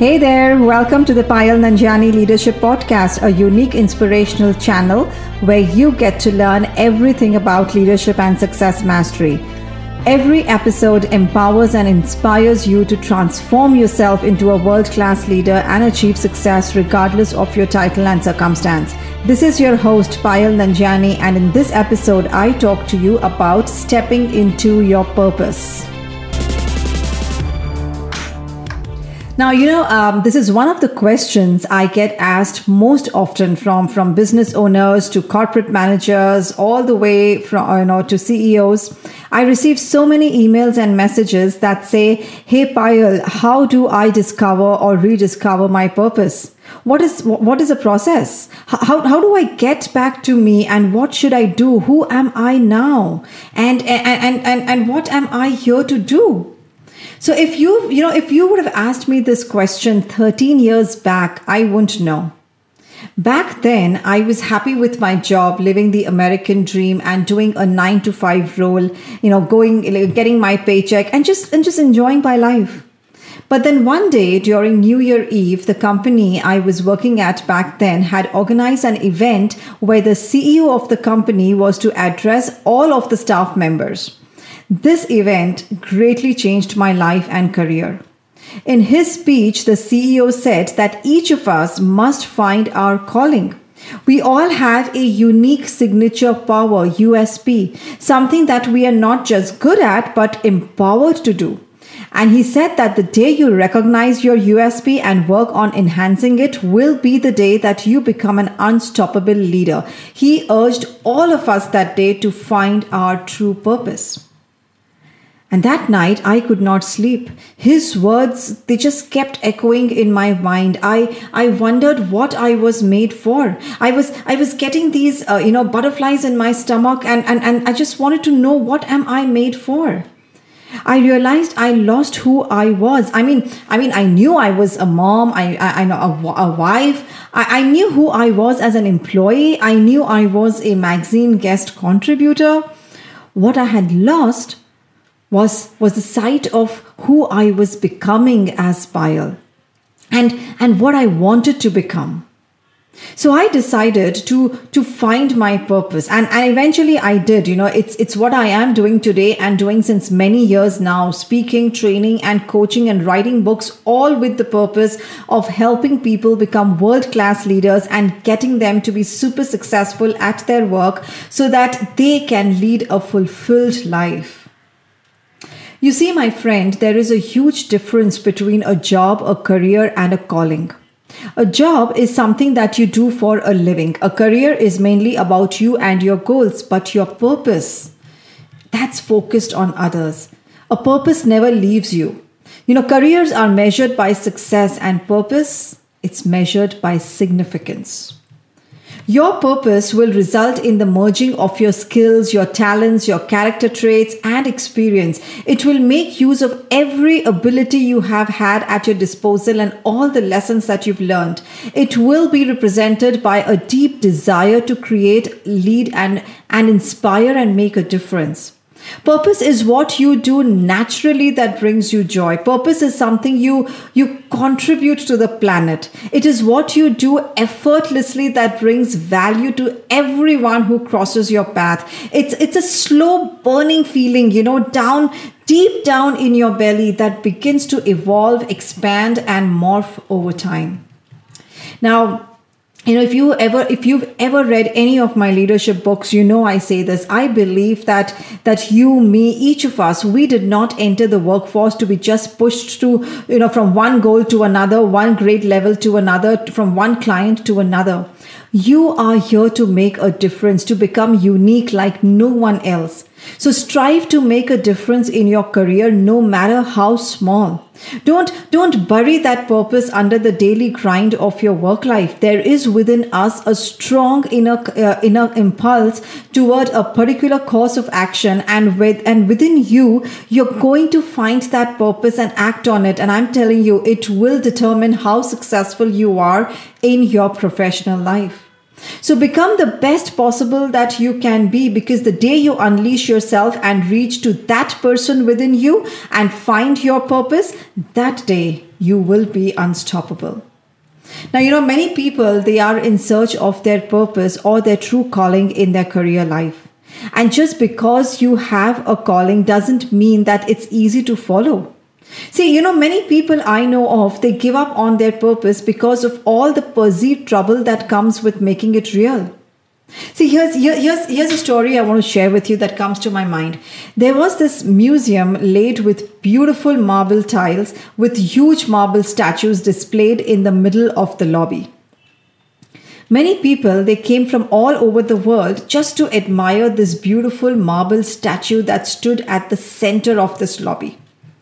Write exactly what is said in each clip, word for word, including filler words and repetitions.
Hey there, welcome to the Payal Nanjiani Leadership Podcast, a unique inspirational channel where you get to learn everything about leadership and success mastery. Every episode empowers and inspires you to transform yourself into a world-class leader and achieve success regardless of your title and circumstance. This is your host Payal Nanjiani, and in this episode I talk to you about stepping into your purpose. Now, you know, um, this is one of the questions I get asked most often from, from business owners to corporate managers, all the way from, you know, to C E Os. I receive so many emails and messages that say, "Hey Payal, how do I discover or rediscover my purpose? What is what is the process? How, how do I get back to me, and what should I do? Who am I now? And, and, and, and, and what am I here to do?" So if you, you know, if you would have asked me this question thirteen years back, I wouldn't know. Back then, I was happy with my job, living the American dream and doing a nine to five role, you know, going, getting my paycheck and just, and just enjoying my life. But then one day during New Year Eve, the company I was working at back then had organized an event where the C E O of the company was to address all of the staff members. This event greatly changed my life and career. In his speech, the C E O said that each of us must find our calling. We all have a unique signature power, U S P, something that we are not just good at, but empowered to do. And he said that the day you recognize your U S P and work on enhancing it will be the day that you become an unstoppable leader. He urged all of us that day to find our true purpose. And that night, I could not sleep. His words, they just kept echoing in my mind. I, I wondered what I was made for. I was, I was getting these, uh, you know, butterflies in my stomach, and, and, and I just wanted to know, what am I made for? I realized I lost who I was. I mean, I mean, I knew I was a mom. I, I, I know a, a wife. I, I knew who I was as an employee. I knew I was a magazine guest contributor. What I had lost was was the sight of who I was becoming as Payal, and and what I wanted to become. So I decided to to find my purpose, and, and eventually I did. You know, it's it's what I am doing today and doing since many years now, speaking, training and coaching and writing books, all with the purpose of helping people become world-class leaders and getting them to be super successful at their work so that they can lead a fulfilled life. You see, my friend, there is a huge difference between a job, a career, and a calling. A job is something that you do for a living. A career is mainly about you and your goals, but your purpose, that's focused on others. A purpose never leaves you. You know, careers are measured by success, and purpose, it's measured by significance. Your purpose will result in the merging of your skills, your talents, your character traits, and experience. It will make use of every ability you have had at your disposal and all the lessons that you've learned. It will be represented by a deep desire to create, lead, and, and inspire and make a difference. Purpose is what you do naturally that brings you joy. Purpose is something you, you contribute to the planet. It is what you do effortlessly that brings value to everyone who crosses your path. It's, it's a slow burning feeling, you know, down, deep down in your belly that begins to evolve, expand, and morph over time. Now, You know, if you ever, if you've ever read any of my leadership books, you know I say this. I believe that that you, me, each of us, we did not enter the workforce to be just pushed to, you know, from one goal to another, one grade level to another, from one client to another. You are here to make a difference, to become unique like no one else. So strive to make a difference in your career, no matter how small. Don't, don't bury that purpose under the daily grind of your work life. There is within us a strong inner, uh, inner impulse toward a particular course of action, and with, and within you, you're going to find that purpose and act on it. And I'm telling you, it will determine how successful you are in your professional life. So become the best possible that you can be, because the day you unleash yourself and reach to that person within you and find your purpose, that day you will be unstoppable. Now, you know, many people, they are in search of their purpose or their true calling in their career life. And just because you have a calling doesn't mean that it's easy to follow. See, you know, many people I know of, they give up on their purpose because of all the perceived trouble that comes with making it real. See, here's, here, here's, here's a story I want to share with you that comes to my mind. There was this museum laid with beautiful marble tiles with huge marble statues displayed in the middle of the lobby. Many people, they came from all over the world just to admire this beautiful marble statue that stood at the center of this lobby.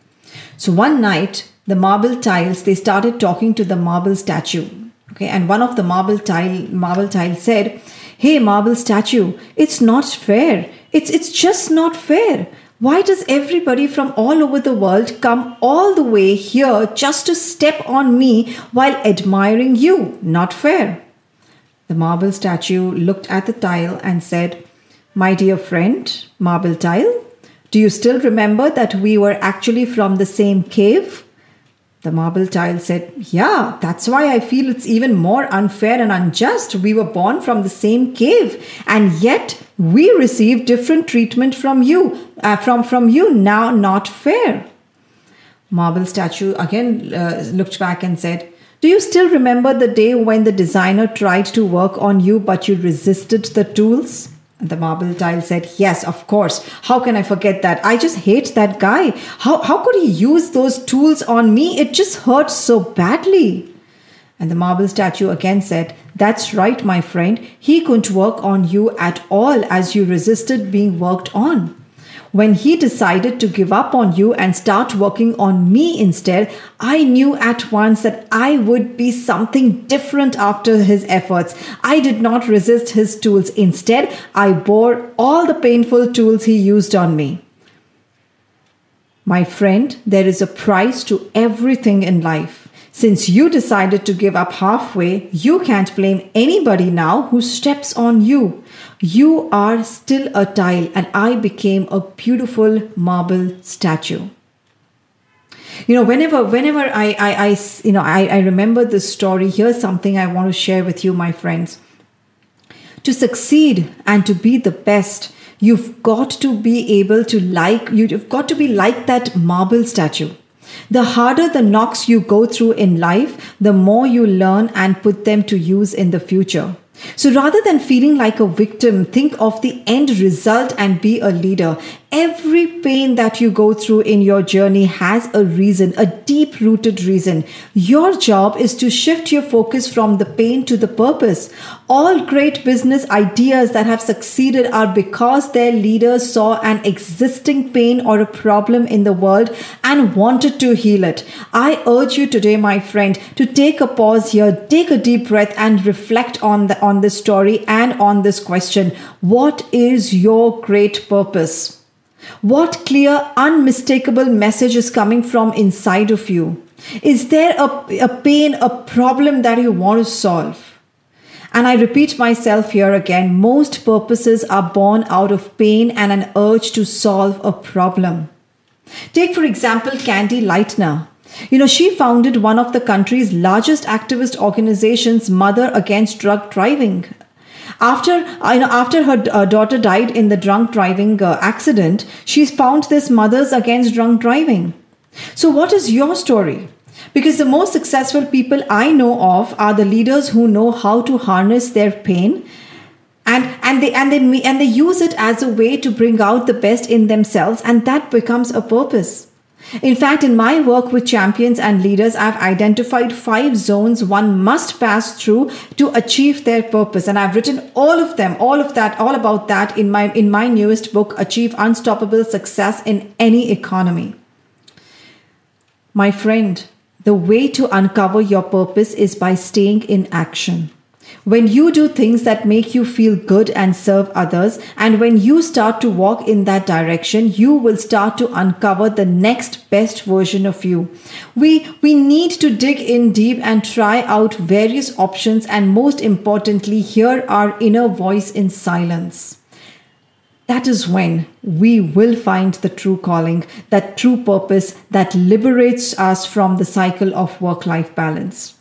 So one night, the marble tiles, they started talking to the marble statue. Okay, and one of the marble tile, marble tiles said, "Hey, marble statue, it's not fair. It's, it's just not fair. Why does everybody from all over the world come all the way here just to step on me while admiring you? Not fair." The marble statue looked at the tile and said, "My dear friend, marble tile, do you still remember that we were actually from the same cave?" The marble tile said, "Yeah, that's why I feel it's even more unfair and unjust. We were born from the same cave, and yet we receive different treatment from you, uh, from, from you now, not fair." Marble statue again uh, looked back and said, "Do you still remember the day when the designer tried to work on you, but you resisted the tools?" And the marble tile said, "Yes, of course. How can I forget that? I just hate that guy. How, how could he use those tools on me? It just hurts so badly." And the marble statue again said, "That's right, my friend. He couldn't work on you at all as you resisted being worked on. When he decided to give up on you and start working on me instead, I knew at once that I would be something different after his efforts. I did not resist his tools. Instead, I bore all the painful tools he used on me." My friend, there is a price to everything in life. Since you decided to give up halfway, you can't blame anybody now who steps on you. You are still a tile, and I became a beautiful marble statue. You know, whenever, whenever I, I, I you know, I, I remember this story, here's something I want to share with you, my friends. To succeed and to be the best, you've got to be able to like, you've got to be like that marble statue. The harder the knocks you go through in life, the more you learn and put them to use in the future. So rather than feeling like a victim, think of the end result and be a leader. Every pain that you go through in your journey has a reason, a deep-rooted reason. Your job is to shift your focus from the pain to the purpose. All great business ideas that have succeeded are because their leaders saw an existing pain or a problem in the world and wanted to heal it. I urge you today, my friend, to take a pause here, take a deep breath and reflect on the, on this story and on this question. What is your great purpose? What clear, unmistakable message is coming from inside of you? Is there a, a pain, a problem that you want to solve? And I repeat myself here again, most purposes are born out of pain and an urge to solve a problem. Take, for example, Candy Lightner. You know, she founded one of the country's largest activist organizations, Mother Against Drug Driving. After, you know, after her uh, daughter died in the drunk driving uh, accident, she found this Mothers Against Drunk Driving. So what is your story? Because the most successful people I know of are the leaders who know how to harness their pain and, and, they, and, they, and they use it as a way to bring out the best in themselves, and that becomes a purpose. In fact, in my work with champions and leaders, I've identified five zones one must pass through to achieve their purpose. And I've written all of them, all of that, all about that in my, in my newest book, Achieve Unstoppable Success in Any Economy. My friend, the way to uncover your purpose is by staying in action. When you do things that make you feel good and serve others, and when you start to walk in that direction, you will start to uncover the next best version of you. We, we need to dig in deep and try out various options, and most importantly, hear our inner voice in silence. that is when we will find the true calling, that true purpose that liberates us from the cycle of work-life balance.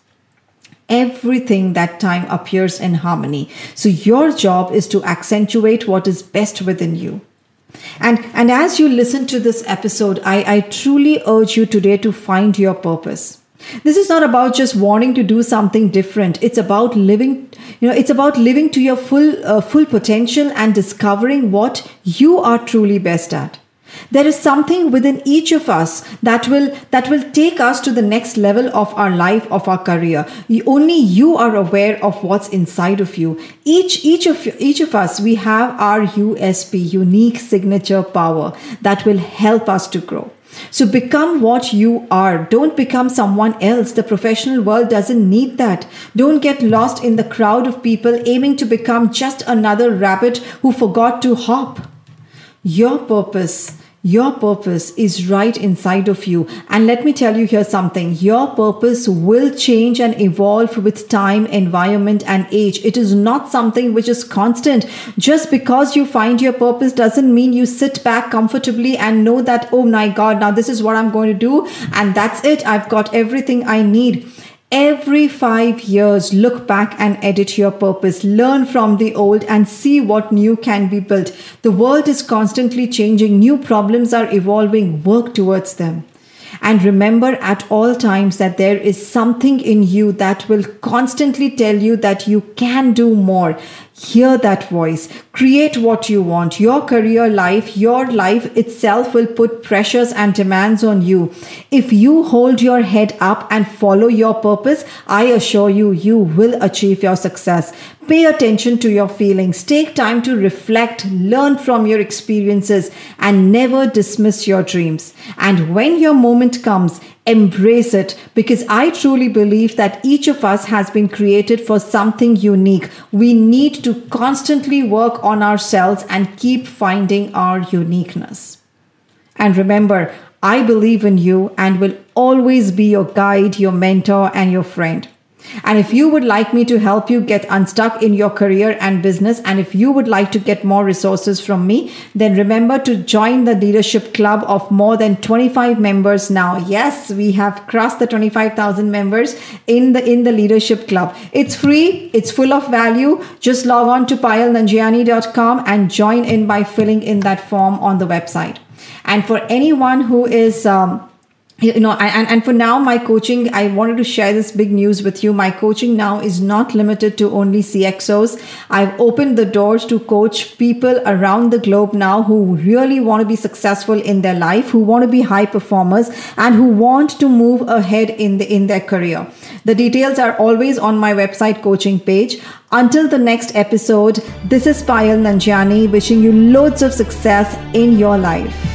Everything that time appears in harmony. So your job is to accentuate what is best within you. And, and as you listen to this episode, I, I truly urge you today to find your purpose. This is not about just wanting to do something different. It's about living, you know, it's about living to your full, uh, full potential and discovering what you are truly best at. There is something within each of us that will that will take us to the next level of our life, of our career. You, only you are aware of what's inside of you. Each each of each of us, we have our U S P, unique signature power that will help us to grow. So become what you are. Don't become someone else. The professional world doesn't need that. Don't get lost in the crowd of people aiming to become just another rabbit who forgot to hop. Your purpose, your purpose is right inside of you. And let me tell you here something. Your purpose will change and evolve with time, environment, and age. It is not something which is constant. Just because you find your purpose doesn't mean you sit back comfortably and know that, oh my God, now this is what I'm going to do. And that's it. I've got everything I need. Every five years, look back and edit your purpose. Learn from the old and see what new can be built. The world is constantly changing. New problems are evolving. Work towards them. And remember at all times that there is something in you that will constantly tell you that you can do more. Hear that voice. Create what you want. Your career life, your life itself will put pressures and demands on you. If you hold your head up and follow your purpose, I assure you, you will achieve your success. Pay attention to your feelings. Take time to reflect, learn from your experiences, and never dismiss your dreams. And when your moment comes, embrace it, because I truly believe that each of us has been created for something unique. We need to constantly work on ourselves and keep finding our uniqueness. And remember, I believe in you and will always be your guide, your mentor, and your friend. And if you would like me to help you get unstuck in your career and business, and if you would like to get more resources from me, then remember to join the Leadership Club of more than twenty-five members now. Yes, we have crossed the twenty-five thousand members in the in the Leadership Club. It's free. It's full of value. Just log on to payal nanjiani dot com and join in by filling in that form on the website. And for anyone who is um, You know, and, and for now, my coaching, I wanted to share this big news with you. My coaching now is not limited to only C X Os. I've opened the doors to coach people around the globe now who really want to be successful in their life, who want to be high performers, and who want to move ahead in the in their career. The details are always on my website coaching page. Until the next episode, this is Payal Nanjiani wishing you loads of success in your life.